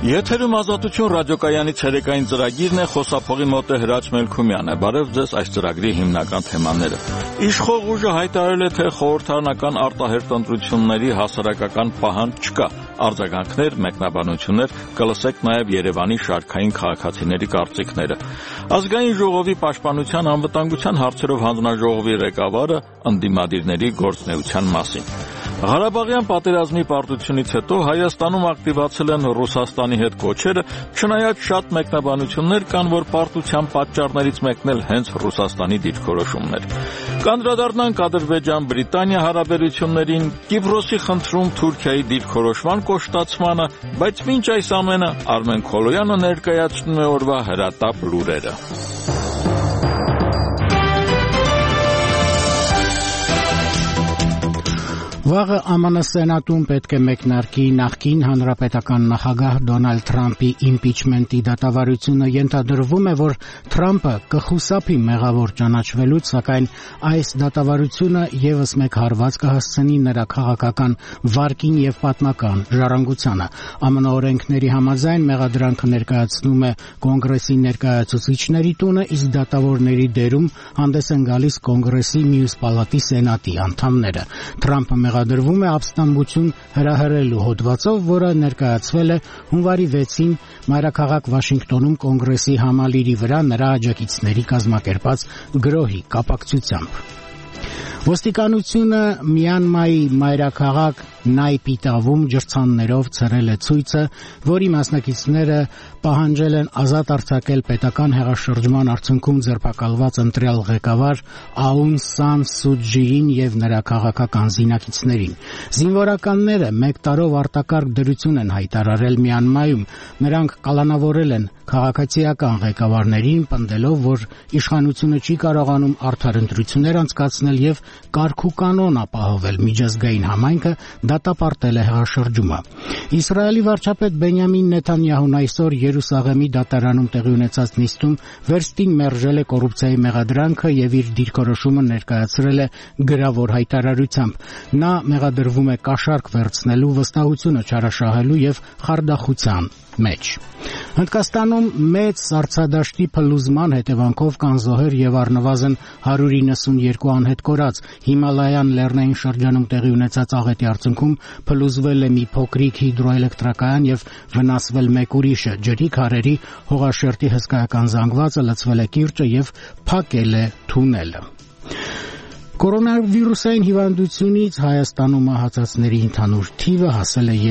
Եթերում Ազատություն ռադիոկայանի ցերեկային ծրագիրն է, խոսափողի մոտ է Հրաչ Մելքումյանը։ Բարև ձեզ այս ծրագրի հիմնական թեմաները։ Իշխող ուժը հայտարարել է, թե խորհրդարանական արտահերթ ընտրությունների հասարակական պահանջ չկա։ Արձագանքներ, մեկնաբանություններ, կլսեք նաև Երևանի շարքային քաղաքացիների կարծիքները։ Ազգային ժողովի պաշտպանության անվտանգության հարցերով հանձնաժողովի ղեկավարը ընդդիմադիրների գործունեության մասին։ Ղարաբաղյան պատերազմի պարտությունից հետո Հայաստանում ակտիվացել են Ռուսաստանի հետ կոչերը, չնայած շատ մեկնաբանություններ կան, որ պարտության պատճառներից մեկն էլ հենց Ռուսաստանի դիրքորոշումն էր։ Կանդրադառնանք Ադրբեջան-Բրիտանիա հարաբերություններին, Կիպրոսի խնդրում Թուրքիայի դիրքորոշման կոշտացմանը, բայց մինչ այս ամենը Արմեն Քոլոյանը ներկայացնում է օրվա հրատապ լուրերը։ Վաղը ԱՄՆ Սենատում պետք է մեկնարկի նախկին հանրապետական նախագահ Դոնալդ Թրամփի իմպիչմենտի դատավարությունը։ Ենթադրվում է, որ Թրամփը կխուսափի մեղավոր ճանաչվելուց, սակայն այս դատավարությունը եւս մեկ հարված կհասցնի նրա քաղաքական վարկին եւ պատմական ժառանգությանը։ ԱՄՆ օրենքների համաձայն մեղադրանքը ներկայացնում է Կոնգրեսի ներկայացուցիչների տունը, իսկ դատավորների դերում հանդես են գալիս Կոնգրեսի մյուս պալատի Սենատի անդամները։ Թրամփը մեղադրվում է ապստամբություն հրահրելու հոդվածով, որը ներկայացվել է հունվարի 6-ին մայրաքաղաք Վաշինգտոնում Կոնգրեսի համալիրի վրա նրա աջակիցների կազմակերպած գրոհի կապակցությամբ։ Ոստիկանությունը Մյանմայի մայրաքաղաք Նայպիտավում ջրցաններով ցրել է ցույցը, որի մասնակիցները պահանջել են ազատ արձակել պետական հեղաշրջման արդյունքում ձերբակալված ընտրյալ ղեկավար Աուն Սան Սու Ջիին եւ նրա քաղաքական զինակիցներին։ Զինվորականները 1 տարով արտակարգ դրություն են հայտարարել Մյանմայում։ Նրանք կալանավորել են քաղաքացիական ղեկավարներին, պնդելով, որ իշխանությունը չի կարողանում արդար ընտրություններ անցկացնել եւ կարգ ու կանոն ապահովել միջազգային համայնքը դատապարտել է հեղաշրջումը։ Իսրայելի վարչապետ Բենյամին Նեթանյահուն այսօր Երուսաղեմի դատարանում տեղի ունեցած նիստում վերստին մերժել է կոռուպցիայի մեղադրանքը եւ իր դիրքորոշումը ներկայացրել է գրավոր հայտարարությամբ։ Նա մեղադրվում է կաշառք վերցնելու, վստահությունը չարաշահելու եւ խարդախության մեջ։ Հնդկաստանում մեծ սառցադաշտի փլուզման հետևանքով կան զոհեր եւ առնվազն 192 անհետ կորած։ Հիմալայան լեռնային շրջանում տեղի ունեցած աղետի արդյունքում փլուզվել է մի փոքրիկ հիդրոէլեկտրակայան եւ վնասվել մեկ ուրիշը։ Ջրի քարերի հողաշերտի հսկայական զանգվածը լցվել է կիրճը եւ փակել է թունելը։ Կորոնավիրուսային հիվանդությունից Հայաստանում մահացածների ընդհանուր թիվը հասել է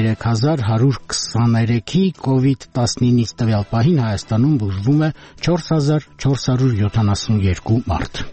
3123-ի, COVID-19-ից տվյալ պահին Հայաստանում բուժվում է 4472 մարդ։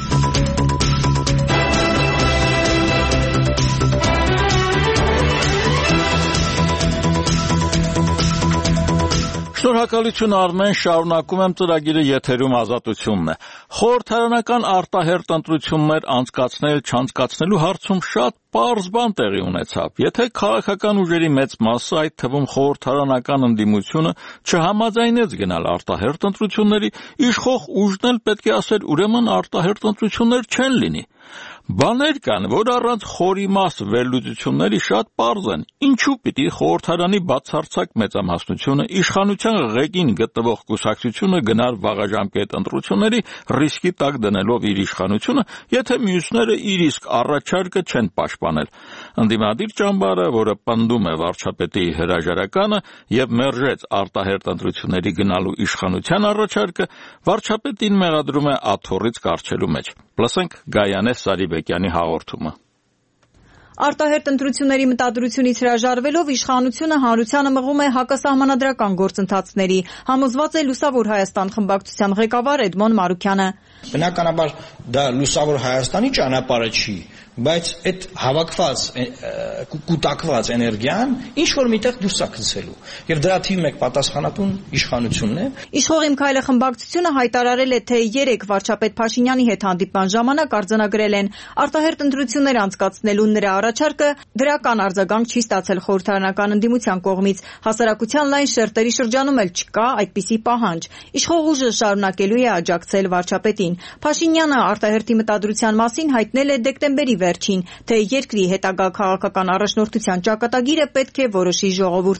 Շնորհակալություն Արմեն, շարունակում եմ ծրագիրը եթերում Ազատությունն է։ Խորհրդարանական արտահերթ ընտրություններ անցկացնել չանցկացնելու հարցում շատ պարզ բան տեղի ունեցավ։ Եթե քաղաքական ուժերի մեծ մասը, այդ թվում խորհրդարանական ընդդիմությունը, չհամաձայնեց գնալ արտահերթ ընտրությունների, իշխող ուժն էլ պետք է ասեր, ուրեմն արտահերթ ընտրություններ չեն լինի։ Բաներ կան, որ առանց խորիմաստ վերլուծությունների շատ պարզ են։ Ինչու պիտի խորհրդարանի բացարձակ մեծամասնությունը իշխանության ղեկին գտնվող կուսակցությունը գնար վաղաժամկետ ընտրությունների, ռիսկի տակ դնելով իր իշխանությունը, եթե մյուսները իր իսկ առաջարկը չեն պաշտպանել։ Ընդդիմադիր ճամբարը, որը պնդում է վարչապետի հրաժարականը եւ մերժեց արտահերթ ընտրությունների գնալու իշխանության առաջարկը, վարչապետին մեղադրում է աթոռից կառչելու մեջ։ Լսենք Գայանե Սարիբեկյանի հաղորդումը։ Արտահերթ ընտրությունների մտադրությունից հրաժարվելով իշխանությունը հանրությանը մղում է հակասահմանադրական գործընթացների, համոզված է Լուսավոր Հայաստան խմբակցության ղեկավար Էդմոն Մարուքյանը։ Բնականաբար դա Լուսավոր Հայաստանի ճանապարհը չի, բայց այդ հավաքված կուտակված էներգիան ինչ որ միտեղ դուրս է գցելու եւ դրա թիվ մեկ պատասխանատուն իշխանությունն է։ Իշխող Իմ Քայլը խմբակցությունը հայտարարել է, թե 3 վարչապետ Փաշինյանի հետ հանդիպման ժամանակ արձանագրել են արտահերթ ընտրություններ անցկացնելու նրա առաջարկը դրական արձագանք չի ստացել խորհրդարանական ընդդիմության կողմից։ Հասարակության լայն շերտերի շրջանում էլ չկա այդպիսի պահանջ։ Իշխող ուժը շարունակելու է աջակցել վարչապետին։ Փաշինյանը արտահերթի մտադրության մասին հայտնել է դեկտեմբերի վերջին, թե երկրի հետագա քաղաքական առաջնորդության ճակատագիրը պետք է որոշի ժողովուրդը։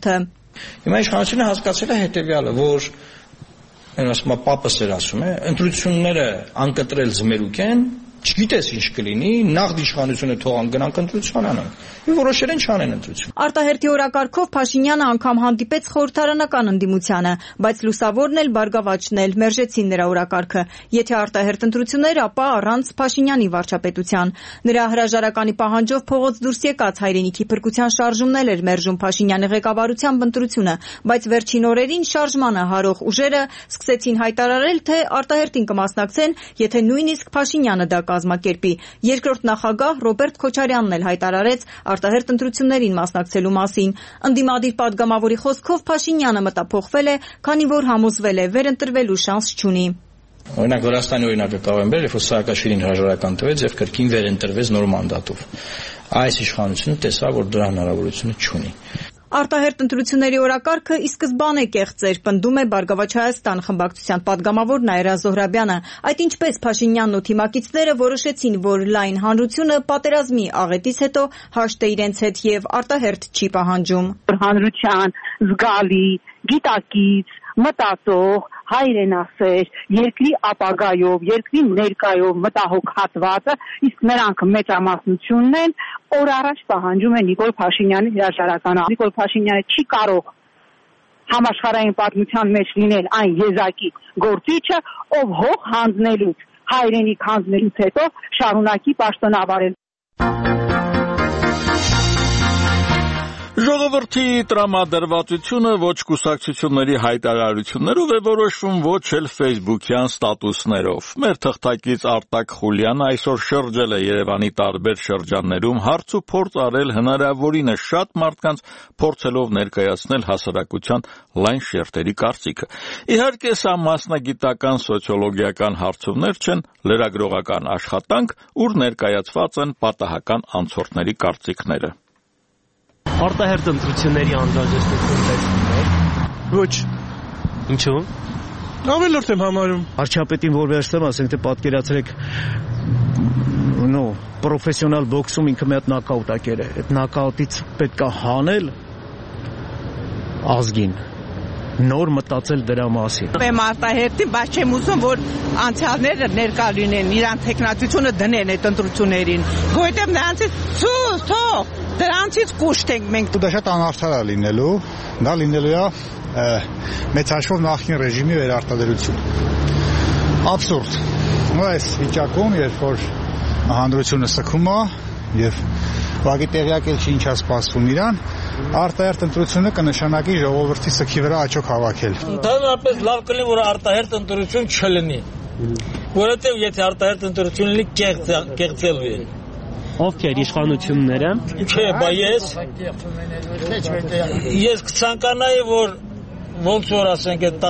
Հիմա իշխանությունը հասկացել է հետևյալը, որ ասում է պապս էր ասում է, ընտրությունները անկտրել զմերուկ են, չգիտես ինչ կլինի, նախ իշխանությունը թողան գնանք ընտրության անենք։ Ու որոշել են չանեն ընտրություն։ Արտահերթի օրակարգով Փաշինյանը անգամ հանդիպեց խորհրդարանական ընդդիմությանը, բայց լուսավորն էլ Բարգավաճն էլ մերժեցին նրա օրակարգը։ Եթե արտահերթ ընտրություններ, ապա առանց Փաշինյանի վարչապետության։ Նրա հրաժարականի պահանջով փողոց դուրս եկած հայրենիքի փրկության շարժումն էլ էր մերժում Փաշինյանի ղեկավարությամբ ընտրությունը, բայց վերջին օրերին շարժմանը հարող ուժերը սկսեցին հայտարարել, թե արտահերթին կմասնակցեն, եթե նույնիսկ Փաշինյանը դա կազմակերպի։ Երկրորդ նախագահ Ռոբերտ Քոչարյանն էլ հայտարարեց արտահերթ ընտրություններին մասնակցելու մասին։ Ընդդիմադիր պատգամավորի խոսքով Փաշինյանը մտափոխվել է, քանի որ համոզվել է վերընտրվելու շանս չունի։ Օրինակ Վրաստանի օրինակը կարող եմ բերել, երբ որ Սաակաշվիլին հրաժարական տվեց եւ կրկին վերընտրվեց նոր մանդատով։ Այս իշխանությունը տեսավ, որ դրա հնարավորությունը չունի։ Արտահերթ ընտրությունների օրակարգը ի սկզբանե կեղծ էր, պնդում է Բարգավաճ Հայաստան խմբակցության պատգամավոր Նաիրա Զոհրաբյանը։ Այդ ինչպես Փաշինյանն ու թիմակիցները որոշեցին, որ լայն հանրությունը պատերազմի աղետից հետո հաշտ է իրենց հետ եւ արտահերթ չի պահանջում։ Հանրության զգալի, գիտակից, մտածող, հայրենասեր, երկրի ապագայով, երկրի ներկայով մտահոգ հատվածը, իսկ նրանք մեծամասնությունն են, օր առաջ պահանջում են Նիկոլ Փաշինյանի հրաժարականը։ Նիկոլ Փաշինյանը չի կարող համաշխարհային պատմության մեջ լինել այն եզակի գործիչը, ով հող հանձնելուց, հայրենիք հանձնելուց հետո շարունակի պաշտոնավարել։ Ժողովրդի տրամադրվածությունը ոչ կուսակցությունների հայտարարություններով է որոշվում, ոչ էլ ֆեյսբուքյան ստատուսներով։ Մեր թղթակից Արտակ Խուլյանը այսօր շրջել է Երևանի տարբեր շրջաններում, հարց ու փորձ արել հնարավորինս շատ մարդկանց, փորձելով ներկայացնել հասարակության լայն շերտերի կարծիքը։ Իհարկե, սա մասնագիտական սոցիոլոգիական հարցումներ չեն, լրագրողական աշխատանք, ուր ներկայացված են պատահական անցորդների կարծիքները։ Արտահերթ ընտրությունների անհրաժեշտություն տեսնում Ոչ։ Ինչու՞։ Ավելորդ եմ համարում։ Վարչապետին որ վերցնեմ, ասենք թե պատկերացրեք պրոֆեսիոնալ բոքսում ինքը մի հատ նոկաուտակեր է։ Այդ նոկաուտից պետք է հանել ազգին։ Նոր մտածել դրա մասին։ Եմ արտահերթի, բայց չեմ ուզում, որ անցյալները ներկա լինեն, իրանց տեխնատությունը դնեն այդ ընտրություններին։ Որովհետև նրանցից թող դրանցից կուշտ ենք մենք։ Դա շատ անարդար է լինելու, դա լինելու է մեծ հաշվով նախկին ռեժիմի վերարտադրություն։ Աբսուրդ։ Այս վիճակում, երբ որ հանրությունը սգում է եւ ուղղակի տեղյակ էլ չի ինչա սպասվում իրան, արտահերթ ընտրությունը կնշանակի ժողովրդի սգի վրա աչոք հավաքել։ Ընդհանրապես լավ կլինի, որ արտահերթ ընտրություն չլինի, որովհետեւ եթե արտահերթ ընտրություն լինի, կեղծելու է։ Ովքեր իշխանությունները։ Չէ, բա ես կցանկանայի, որ ոնց որ ասենք այդ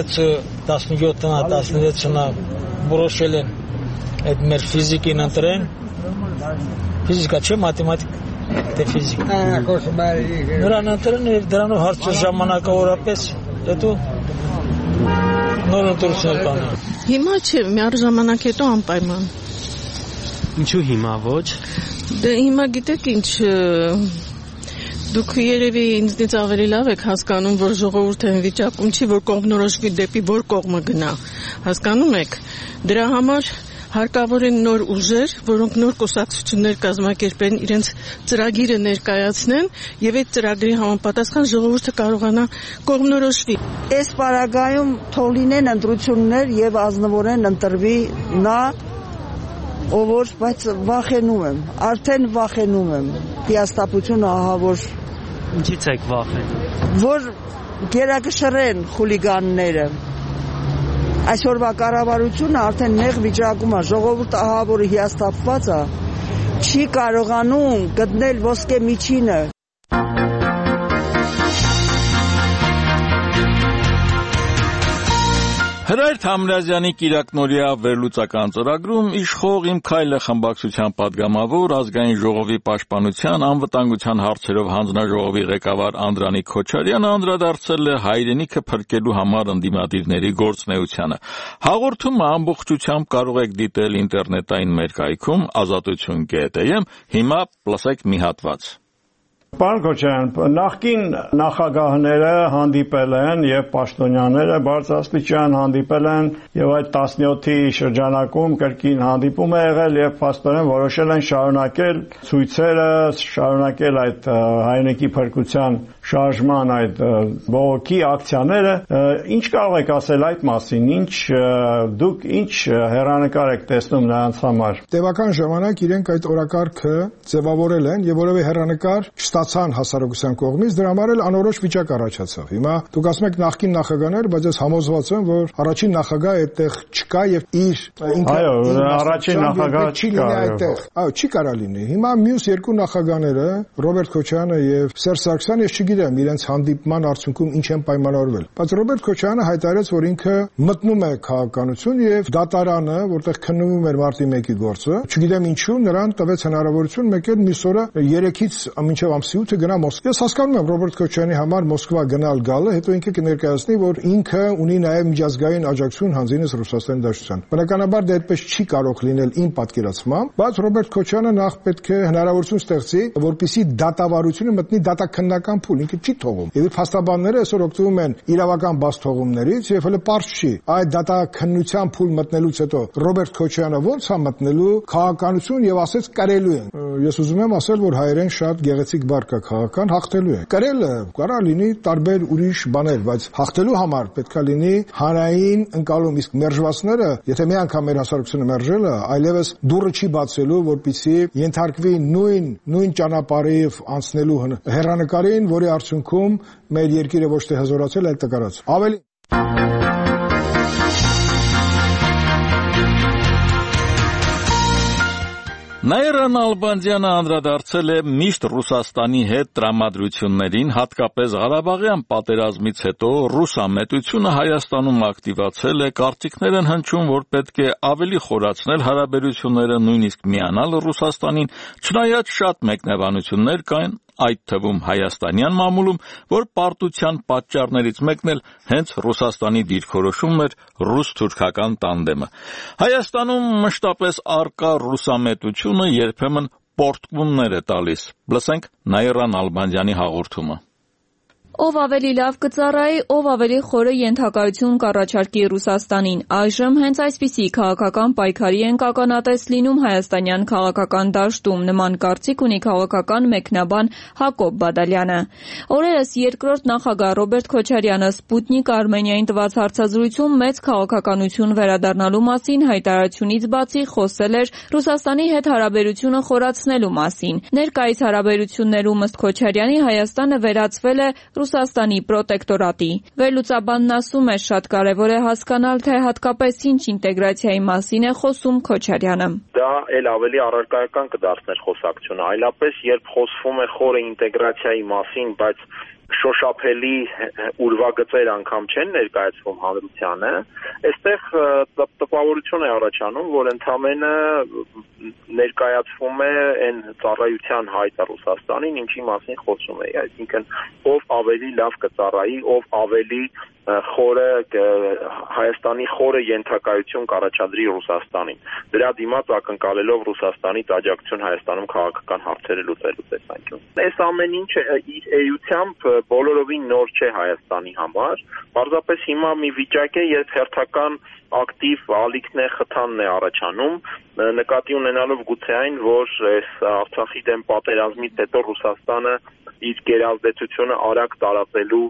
16-17-16-ը որոշել են այդ մեր ֆիզիկին ընտրեն, ֆիզիկա չէ, մաթեմատիկա, թե ֆիզիկա։ Նրան ընտրեն եւ դրանով հարցը ժամանակավորապես հետո նոր ընտրություններ կանեն։ Հիմա չէ, միառժամանակ հետո անպայման։ Ինչու հիմա ոչ։ Դե հիմա գիտեք ինչ, դուք երևի ինձնից ավելի լավ եք հասկանում, որ ժողովուրդը այն վիճակում չի, որ կողմնորոշվի դեպի որ կողմը գնա։ Հասկանում եք։ Դրա համար հարկավոր են նոր ուժեր, որոնք նոր կուսակցություններ կազմակերպեն, իրենց ծրագիրը ներկայացնեն եւ այդ ծրագրի համապատասխան ժողովուրդը կարողանա կողմնորոշվի։ Այս պարագայում թող լինեն ընտրություններ եւ ազնվորեն ընտրվի նա, ով որ, բայց վախենում եմ, արդեն վախենում եմ։ Հիասթափությունը ահա որ Ինչից եք վախենում։ Որ գերակշռեն խուլիգանները։ Այսօրվա կառավարությունը արդեն նեղ վիճակում է, ժողովուրդը ահա որ հիասթափված է, չի կարողանում գտնել ոսկե միջինը։ Հրայր Թամրազյանի կիրակնօրյա վերլուծական ծրագրում իշխող Իմ քայլը խմբակցության պատգամավոր, ազգային ժողովի պաշտպանության անվտանգության հարցերով հանձնաժողովի ղեկավար Անդրանիկ Քոչարյանը անդրադարձել է հայրենիքը փրկելու համար ընդդիմադիրների գործունեությանը։ Հաղորդումը ամբողջությամբ կարող եք դիտել ինտերնետային մեր կայքում azatutun.am, հիմա լսեք մի հատված։ Պարոն Քոչարյան, նախկին նախագահները հանդիպել են եւ պաշտոնյաները բարձրաստիճան հանդիպել են եւ այդ 17-ի շրջանակում կրկին հանդիպում է եղել եւ փաստորեն որոշել են շարունակել ցույցերը, շարունակել այդ հայրենիքի փրկության շարժման այդ բողոքի ակցիաները։ Ինչ կարող եք ասել այդ մասին, դուք ինչ հեռանկար եք տեսնում նրանց համար։ Տևական ժամանակ իրենք այդ օրակարգը ձևավորել են եւ որևէ հեռանկար չստացան հասարակության կողմից, դրա համար էլ անորոշ վիճակ առաջացավ։ Հիմա դուք ասում եք նախկին նախագահներ, բայց ես համոզված եմ, որ առաջին նախագահը այդտեղ չկա եւ իր առաջին նախագահը չկա այդտեղ։ Այո, չի կարա լինի։ Հիմա մյուս երկու նախագահները, Ռոբերտ Քոչարյանը եւ Սերժ Սարգսյանը, ես չգիտեմ իրենց հանդիպման արդյունքում ինչ են պայմանավորվել։ Բայց Ռոբերտ Քոչարյանը հայտարարեց, որ ինքը մտնում է քաղաքականություն եւ դատարանը, որտեղ քննվում էր մարտի 1-ի գործը, չգիտեմ ինչու նրան տվեց հնարավորություն մեկ էլ մյուս օրը 3-ից մինչև ամսի 8-ը գնա Մոսկվա։ Ես հասկանում եմ Ռոբերտ Քոչարյանի համար Մոսկվա գնալ-գալը, հետո ինքը կներկայացնի, որ ինքը ունի նաեւ միջազգային աջակցություն հանձինս Ռուսաստանի Դաշնության։ Բնականաբար դա այդպես չի կարող լինել իմ պատկերացմամբ, բայց Ռոբերտ Քոչարյանը նախ պետք է հնարավորություն ստեղծի, որպեսզի դատավարությունը մտնի դատաքննական փուլ, ինքը չի թողում։ Եվ փաստաբանները այսօր օգտվում են իրավական բացթողումներից եւ հələ պարզ չի այդ դատաքննության փուլ մտնելուց հետո Ռոբերտ Քոչարյանը ո՞նց է մտնելու քաղաքականություն եւ ասեց կրելու են։ Ես ուզում եմ ասել, որ հայերեն շատ գեղեցիկ բառ կա քաղաքական հաղթելու են։ Կրելը կարա լինի տարբեր ուրիշ բաներ, բայց հաղթելու համար պետքա լինի հանրային ընկալում, իսկ մերժվածները, եթե մի անգամ մեր հասարակությունը մերժել է, այլևս դուռը չի բացելու, որպեսզի ենթարկվի նույն ճանապարհով անցնելու հեռանկարին, որի արդյունքում մեր երկիրը ոչ թե հզորացել, այլ տկարացել։ Ավելի Նաիրա Նալբանդյանը անդրադարձել է միշտ Ռուսաստանի հետ տրամադրություններին, հատկապես Ղարաբաղյան պատերազմից հետո ռուսամետությունը Հայաստանում ակտիվացել է, կարծիքներ են հնչում, որ պետք է ավելի խորացնել հարաբերությունները, նույնիսկ միանալ Ռուսաստանին, չնայած շատ մեկնաբանություններ կային, այդ թվում հայաստանյան մամուլում, որ պարտության պատճառներից մեկն էլ հենց Ռուսաստանի դիրքորոշումն էր ռուս-թուրքական տանդեմը։ Հայաստանում մշտապես արկա ռուսամետությունը երբեմն պորտկումներ է տալիս։ Լսենք Նաիրա Նալբանդյանի հաղորդումը։ Ով ավելի լավ կծառայի, ով ավելի խորը ենթակայություն կառաջարկի Ռուսաստանին։ Այժմ հենց այսպիսի քաղաքական պայքարի են ականատես լինում հայաստանյան քաղաքական դաշտում, նման կարծիք ունի քաղաքական մեկնաբան Հակոբ Բադալյանը։ Օրերս երկրորդ նախագահ Ռոբերտ Քոչարյանը Սպուտնիկ Արմենիային տված հարցազրույցում մեծ քաղաքականություն վերադառնալու մասին հայտարարությունից բացի խոսել էր Ռուսաստանի հետ հարաբերությունը խորացնելու մասին։ Ներկայիս հարաբերություններում ըստ Քոչարյանի Հայաստանը վերածվել է Ռուսաստանի պրոտեկտորատի։ Վերլուծաբանն ասում է, շատ կարևոր է հասկանալ, թե հատկապես ինչ ինտեգրացիայի մասին է խոսում Քոչարյանը։ Դա էլ ավելի առարկայական կդարձներ խոսակցությունը, այլապես երբ խոսվում է խորը ինտեգրացիայի մասին, բայց շոշափելի ուրվագծեր անգամ չեն ներկայացվում հանրությանը, այստեղ տպավորություն է առաջանում, որ ընդամենը ներկայացվում է այն ծառայության հայտը Ռուսաստանին, ինչի մասին խոսում է, այսինքն ով ավելի լավ կծառայի, ով ավելի խորը Հայաստանի խորը ենթակայություն կառաջադրի Ռուսաստանին։ Դրա դիմաց ակնկալելով Ռուսաստանից աջակցություն Հայաստանում քաղաքական հարցերը լուծելու տեսանկյունից։ Այս ամեն ինչը իր էությամբ բոլորովին նոր չէ Հայաստանի համար, պարզապես հիմա մի վիճակ է, երբ հերթական ակտիվ ալիքն է, խթանն է առաջանում, նկատի ունենալով գուցե այն, որ այս Արցախի դեմ պատերազմից հետո Ռուսաստանը իր գերազդեցությունը արագ տարածելու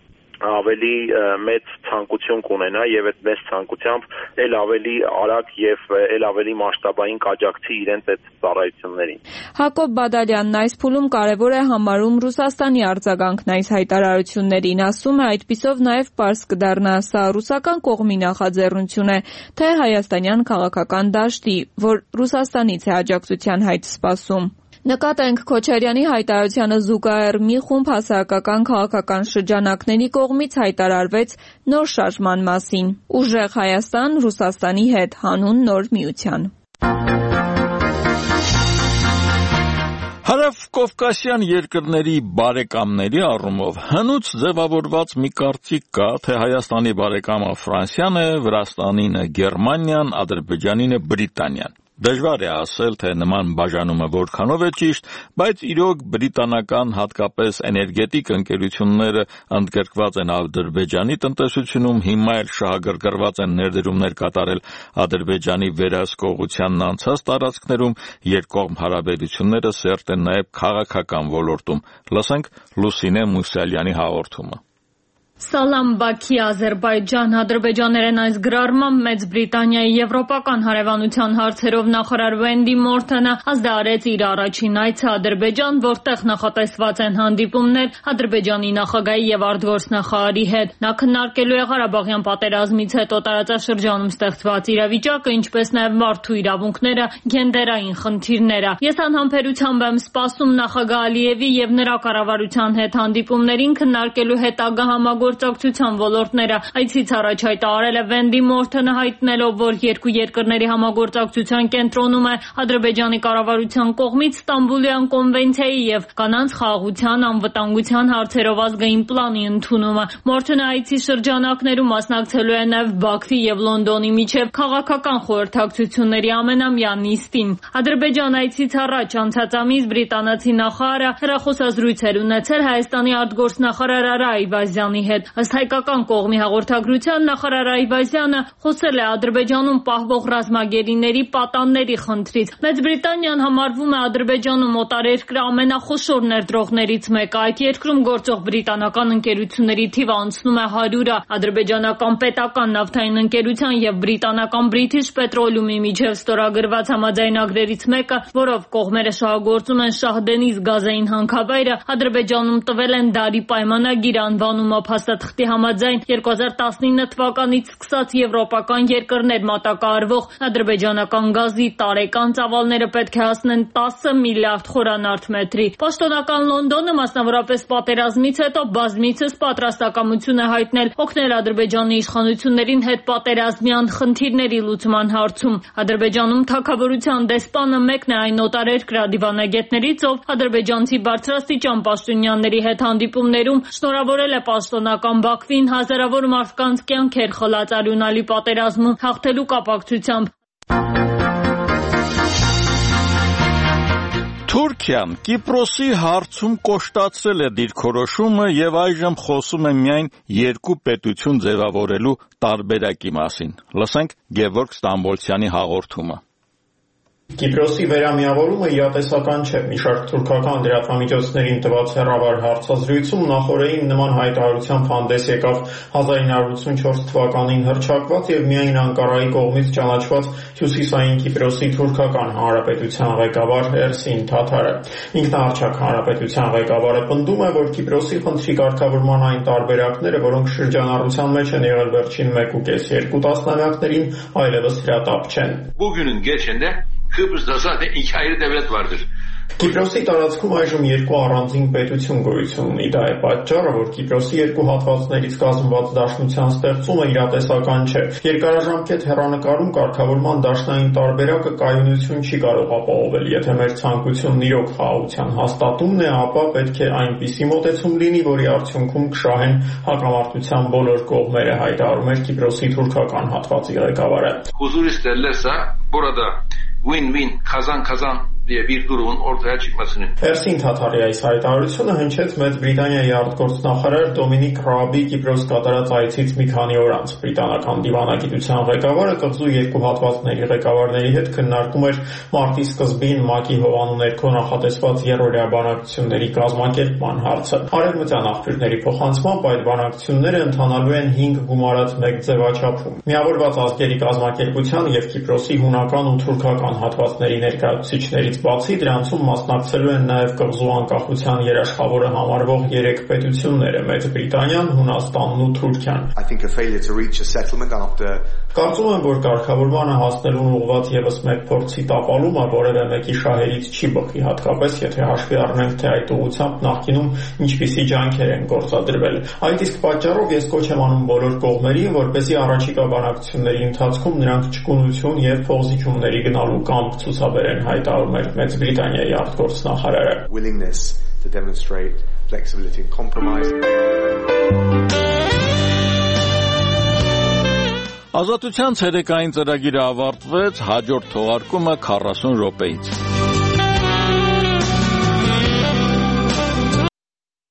ավելի մեծ ցանկություն կունենա եւ այդ մեծ ցանկությամբ ել ավելի արագ եւ ել ավելի մասշտաբային կաջակցի իրենց այդ ծառայություններին։ Հակոբ Բադալյանն այս փուլում կարևոր է համարում Ռուսաստանի արձագանքն այս հայտարարություններին, ասում է այդպիսով նաեւ պարզ կդառնա սա ռուսական կողմի նախաձեռնություն է, թե հայաստանյան քաղաքական դաշտի, որ Ռուսաստանից է աջակցության հայտ սպասում։ Նկատենք Քոչարյանի հայտարարությանը զուգահեռ մի խումբ հասարակական քաղաքական շրջանակների կողմից հայտարարվեց նոր շարժման մասին։ Ուժեղ Հայաստան Ռուսաստանի հետ հանուն նոր միության։ Հարավկովկասյան երկրների բարեկամների առումով հնուց ձևավորված մի կարծիք կա, թե Հայաստանի բարեկամը Ֆրանսիան է, Վրաստանին Գերմանիան, Ադրբեջանին Բրիտանիան։ Դժվար է ասել, թե նման բաժանումը որքանով է ճիշտ, բայց իրոք բրիտանական հատկապես էներգետիկ ընկերությունները ընդգրկված են Ադրբեջանի տնտեսությունում, հիմա էլ շահագրգռված են ներդրումներ կատարել Ադրբեջանի վերահսկողությանն անցած տարածքներում, երկկողմ հարաբերությունները սերտ են նաև քաղաքական ոլորտում։ Լսենք Լուսինե Մուսալյանի հաղորդումը։ Սալամ Բաքի, Ադրբեջան, ադրբեջաներեն այս գրառմամբ Մեծ Բրիտանիայի եվրոպական հարևանության հարցերով նախարար Վենդի Մորթոնը ազդարեց իր առաջին այցը Ադրբեջան, որտեղ նախատեսված են հանդիպումներ Ադրբեջանի նախագահի եւ արտգործնախարարի հետ։ Նա քննարկելու է Ղարաբաղյան պատերազմից հետո տարածաշրջանում ստեղծված իրավիճակը, ինչպես նաեւ մարդու իրավունքները, գենդերային խնդիրները։ Ես անհամբերությամբ եմ սպասում նախագահ Ալիևի եւ նրա կառավարության հետ հանդիպումներին քննարկելու հետագա համագործակցության ոլորտները։ Այցից առաջ հայտարարել է Վենդի Մորթոնը, հայտնելով, որ երկու երկրների համագործակցության կենտրոնում է Ադրբեջանի կառավարության կողմից Ստամբուլյան կոնվենցիայի եւ կանանց խաղաղության, անվտանգության հարցերով ազգային պլանի ընդունումը։ Մորթոնը այցի շրջանակներում մասնակցելու է նաեւ Բաքվի եւ Լոնդոնի միջև քաղաքական խորհրդակցությունների ամենամյա նիստին։ Ադրբեջան այցից առաջ անցած ամիս բրիտանացի նախարարը հեռախոսազրույց էր ունեցել Հայաստանի արտգործնախարար Արա Այվազյանի հետ։ Ըստ հայկական կողմի հաղորդագրության նախարար Այվազյանը խոսել է Ադրբեջանում պահվող ռազմագերիների պատանների խնդրից։ Մեծ Բրիտանիան համարվում է Ադրբեջանում օտարերկրյա ամենախոշոր ներդրողներից մեկը։ Այդ երկրում գործող բրիտանական ընկերությունների թիվը անցնում է 100-ը։ Ադրբեջանական պետական նավթային ընկերության եւ բրիտանական British Petroleum-ի միջև ստորագրված համաձայնագրերից մեկը, որով կողմերը շահագործում են Շահդենիզ գազային հանքավայրը, Ադրբեջանում տվել են դարի պայմանագիր անվանումով փաստաթղթի համաձայն 2019 թվականից սկսած եվրոպական երկրներ մատակարարվող ադրբեջանական գազի տարեկան ծավալները պետք է հասնեն 10 միլիարդ խորանարդ մետրի։ Պաշտոնական Լոնդոնը մասնավորապես պատերազմից հետո բազմիցս պատրաստակամություն է հայտնել օգնել Ադրբեջանի իշխանություններին հետպատերազմյան խնդիրների լուծման հարցում։ Ադրբեջանում թագավորության դեսպանը մեկն է այն օտարերկրյա դիվանագետներից, ով ադրբեջանցի բարձրաստիճան պաշտոնյաների հետ հանդիպումներում շնորհավորել է պաշտոնական Բաքվին հազարավոր մարդկանց կյանքեր խլած արյունալի պատերազմում հաղթելու կապակցությամբ։ Թուրքիան Կիպրոսի հարցում կոշտացրել է դիրքորոշումը եւ այժմ խոսում է միայն երկու պետություն ձևավորելու տարբերակի մասին։ Լսենք Գևորգ Ստամբոլցյանի հաղորդումը։ Կիպրոսի վերամիավորումը իրատեսական չէ։ Մի շարք թուրքական լրատվամիջոցներին տված հեռավար հարցազրույցում նախորդին նման հայտարարությամբ հանդես եկավ 1984 թվականին հռչակված եւ միայն Անկարայի կողմից ճանաչված Հյուսիսային Կիպրոսի թուրքական հանրապետության ղեկավար Էրսին Թաթարը։ Ինքնահռչակ հանրապետության ղեկավարը պնդում է, որ Կիպրոսի խնդրի կարգավորման այն տարբերակները, որոնք շրջանառության մեջ են եղել վերջին 1.5-2 տասնամյակներին, այլևս հրատապ չեն։ Bugünün geçinde Kıbrıs'ta zaten iki ayrı devlet vardır. Կիպրոսի տարածքում այժմ երկու առանձին պետություն գոյություն ունի։ Դա է պատճառը, որ Կիպրոսի երկու հատվածներից կազմված դաշնության ստեղծումը իրատեսական չէ։ Երկարաժամկետ հեռանկարում կարգավորման դաշնային տարբերակը կայունություն չի կարող ապահովել։ Եթե մեր ցանկությունն իրոք խաղաղության հաստատումն է, ապա պետք է այնպիսի մոտեցում լինի, որի արդյունքում կշահեն հակամարտության բոլոր կողմերը, հայտարարում էր Կիպրոսի թուրքական հատվածի ղեկավարը։ Huzur isterlerse burada win-win kazan-kazan diye bir durumun ortaya çıkmasını. Էրսին Թաթարի այս հայտարարությունը հնչեց Մեծ Բրիտանիայի արտգործնախարար Դոմինիկ Ռաբի Կիպրոս կատարած այցից մի քանի օր անց։ Բրիտանական դիվանագիտության ղեկավարը կղզու երկու հատվածների ղեկավարների հետ քննարկում էր մարտի սկզբին ՄԱԿ-ի հովանու ներքո նախատեսված երրորդյա բանակցությունների կազմակերպման հարցը։ Արևմտյան աղբյուրների փոխանցմամբ այդ բանակցությունները ընթանալու են 5 գումարած 1 ձևաչափում։ Միավորված ազգերի կազմակերպության եւ Կիպրոսի հունական ու թուրքական հատվածների ներկայացուցիչների բացի դրանցում մասնակցելու են նաև կղզու անկախության երաշխավորը համարվող 3 պետությունները՝ Մեծ Բրիտանիան, Հունաստանն ու Թուրքիան։ Կարծում եմ, որ կարգավորմանը հասնելուն ուղղված եւս մեկ փորձի տապալումը որևէ մեկի շահերից չի բխի, հատկապես եթե հաշվի առնենք, թե այդ ուղղությամբ նախկինում ինչպիսի ջանքեր են գործադրվել։ Այդ իսկ պատճառով ես կոչ եմ անում բոլոր կողմերին, որպեսզի առաջիկա բանակցությունների ընթացքում նրանք ճկունություն եւ փոխզիջումների գնալու կամք ցուցաբերեն, հայտարարում էր Մեծ Բրիտանիայի արտգործնախարարը։ Ազատության ցերեկային ծրագիրը ավարտվեց, հաջորդ թողարկումը 40 րոպեից։